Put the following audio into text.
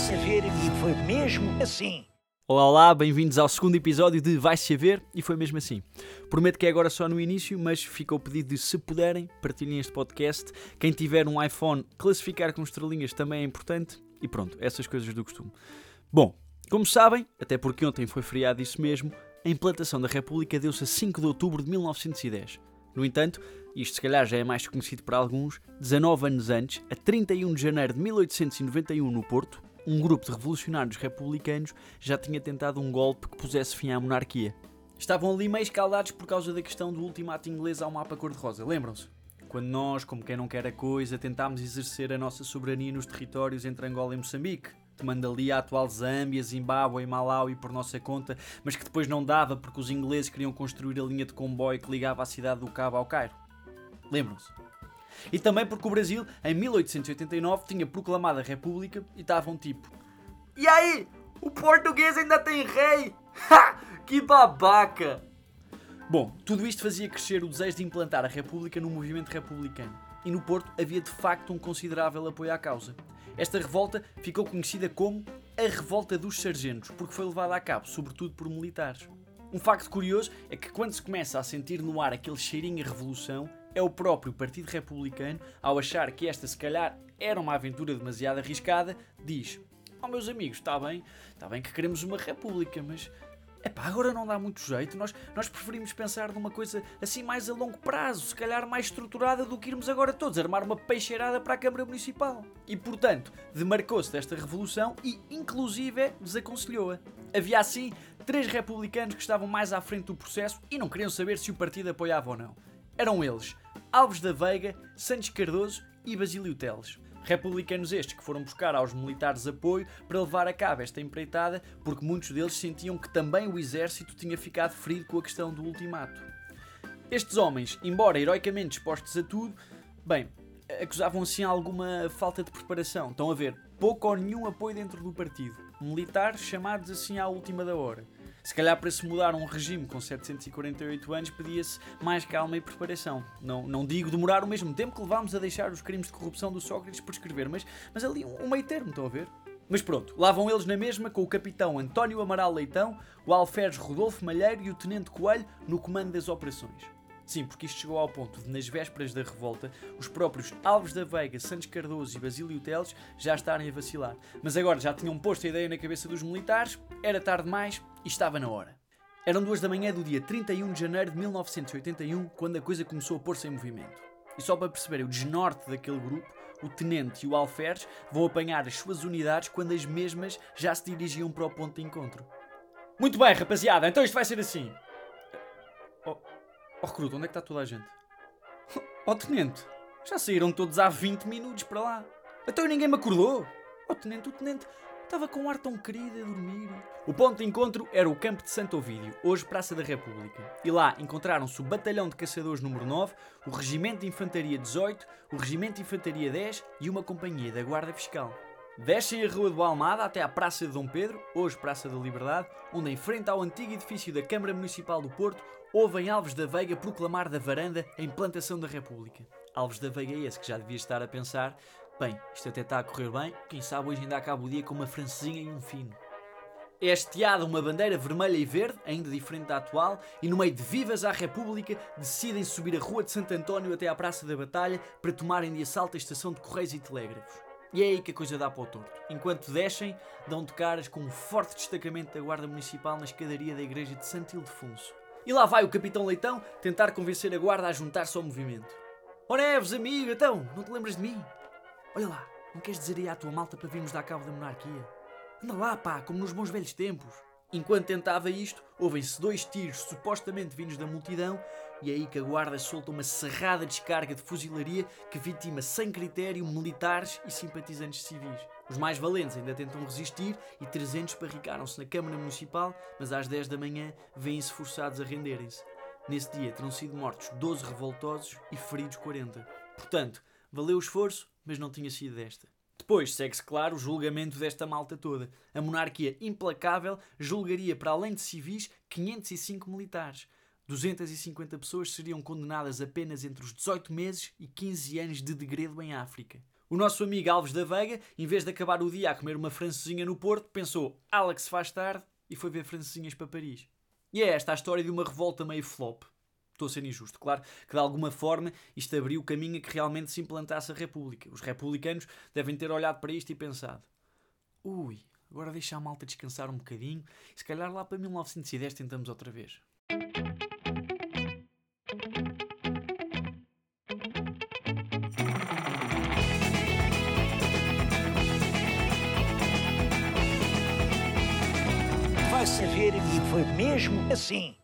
Vai-se ver e foi mesmo assim. Olá, olá, bem-vindos ao segundo episódio de Vai-se Ver e foi mesmo assim. Prometo que é agora só no início, mas fica o pedido de, se puderem, partilhem este podcast. Quem tiver um iPhone, classificar com estrelinhas também é importante. E pronto, essas coisas do costume. Bom, como sabem, até porque ontem foi feriado isso mesmo, a implantação da República deu-se a 5 de outubro de 1910. No entanto, isto se calhar já é mais conhecido para alguns, 19 anos antes, a 31 de janeiro de 1891 no Porto, um grupo de revolucionários republicanos já tinha tentado um golpe que pusesse fim à monarquia. Estavam ali meio escaldados por causa da questão do ultimato inglês ao mapa cor-de-rosa, lembram-se? Quando nós, como quem não quer a coisa, tentámos exercer a nossa soberania nos territórios entre Angola e Moçambique, tomando ali a atual Zâmbia, Zimbábue e Malawi por nossa conta, mas que depois não dava porque os ingleses queriam construir a linha de comboio que ligava a cidade do Cabo ao Cairo. Lembram-se? E também porque o Brasil, em 1889, tinha proclamado a República e estavam tipo: "E aí? O português ainda tem rei? Ha! Que babaca!" Bom, tudo isto fazia crescer o desejo de implantar a República no movimento republicano. E no Porto havia de facto um considerável apoio à causa. Esta revolta ficou conhecida como a Revolta dos Sargentos, porque foi levada a cabo sobretudo por militares. Um facto curioso é que quando se começa a sentir no ar aquele cheirinho a revolução, é o próprio Partido Republicano, ao achar que esta se calhar era uma aventura demasiado arriscada, diz: "Oh meus amigos, está bem que queremos uma república, mas agora não dá muito jeito, nós preferimos pensar numa coisa assim mais a longo prazo, se calhar mais estruturada do que irmos agora todos armar uma peixeirada para a Câmara Municipal." E portanto, demarcou-se desta revolução e inclusive desaconselhou-a. Havia assim 3 republicanos que estavam mais à frente do processo e não queriam saber se o partido apoiava ou não. Eram eles Alves da Veiga, Santos Cardoso e Basílio Teles. Republicanos estes que foram buscar aos militares apoio para levar a cabo esta empreitada, porque muitos deles sentiam que também o exército tinha ficado ferido com a questão do ultimato. Estes homens, embora heroicamente dispostos a tudo, acusavam assim alguma falta de preparação. Estão a ver, pouco ou nenhum apoio dentro do partido. Militares chamados assim à última da hora. Se calhar para se mudar um regime com 748 anos pedia-se mais calma e preparação. Não digo demorar o mesmo tempo que levámos a deixar os crimes de corrupção do Sócrates por escrever, mas ali um meio termo, estão a ver? Mas pronto, lá vão eles na mesma com o capitão António Amaral Leitão, o alferes Rodolfo Malheiro e o tenente Coelho no comando das operações. Sim, porque isto chegou ao ponto de, nas vésperas da revolta, os próprios Alves da Veiga, Santos Cardoso e Basílio Teles já estarem a vacilar. Mas agora já tinham posto a ideia na cabeça dos militares, era tarde demais e estava na hora. Eram 2 da manhã do dia 31 de janeiro de 1981, quando a coisa começou a pôr-se em movimento. E só para perceberem o desnorte daquele grupo, o tenente e o alferes vão apanhar as suas unidades quando as mesmas já se dirigiam para o ponto de encontro. "Muito bem, rapaziada, então isto vai ser assim." Oh, recruta, onde é que está toda a gente? Oh, tenente, já saíram todos há 20 minutos para lá. Então ninguém me acordou. Oh, tenente, o tenente estava com um ar tão querido a dormir. O ponto de encontro era o campo de Santo Ovídio, hoje Praça da República. E lá encontraram-se o Batalhão de Caçadores número 9, o Regimento de Infantaria 18, o Regimento de Infantaria 10 e uma companhia da Guarda Fiscal. Descem a Rua do Almada até à Praça de Dom Pedro, hoje Praça da Liberdade, onde em frente ao antigo edifício da Câmara Municipal do Porto, ouvem Alves da Veiga proclamar da varanda a implantação da República. Alves da Veiga é esse que já devia estar a pensar: bem, isto até está a correr bem, quem sabe hoje ainda acaba o dia com uma francesinha e um fino. É hasteada uma bandeira vermelha e verde, ainda diferente da atual, e no meio de vivas à República, decidem subir a Rua de Santo António até à Praça da Batalha para tomarem de assalto a estação de Correios e Telégrafos. E é aí que a coisa dá para o torto. Enquanto descem, dão de caras com um forte destacamento da Guarda Municipal na escadaria da igreja de Santo Ildefonso. E lá vai o capitão Leitão tentar convencer a guarda a juntar-se ao movimento. "Oh Neves, amigo, então, não te lembras de mim? Olha lá, não queres dizer aí à tua malta para virmos dar cabo da monarquia? Anda lá, pá, como nos bons velhos tempos." Enquanto tentava isto, ouvem-se 2 tiros supostamente vindos da multidão e é aí que a guarda solta uma cerrada descarga de fuzilaria que vitima sem critério militares e simpatizantes civis. Os mais valentes ainda tentam resistir e 300 barricaram-se na Câmara Municipal, mas às 10 da manhã vêm-se forçados a renderem-se. Nesse dia terão sido mortos 12 revoltosos e feridos 40. Portanto, valeu o esforço, mas não tinha sido desta. Depois segue-se, claro, o julgamento desta malta toda. A monarquia implacável julgaria, para além de civis, 505 militares. 250 pessoas seriam condenadas apenas entre os 18 meses e 15 anos de degredo em África. O nosso amigo Alves da Veiga, em vez de acabar o dia a comer uma francesinha no Porto, pensou, Alex faz tarde, e foi ver francesinhas para Paris. E é esta a história de uma revolta meio flop. Estou a ser injusto. Claro que de alguma forma isto abriu o caminho a que realmente se implantasse a República. Os republicanos devem ter olhado para isto e pensado, ui, agora deixa a malta descansar um bocadinho, e se calhar lá para 1910 tentamos outra vez. Vai saber, e foi mesmo assim.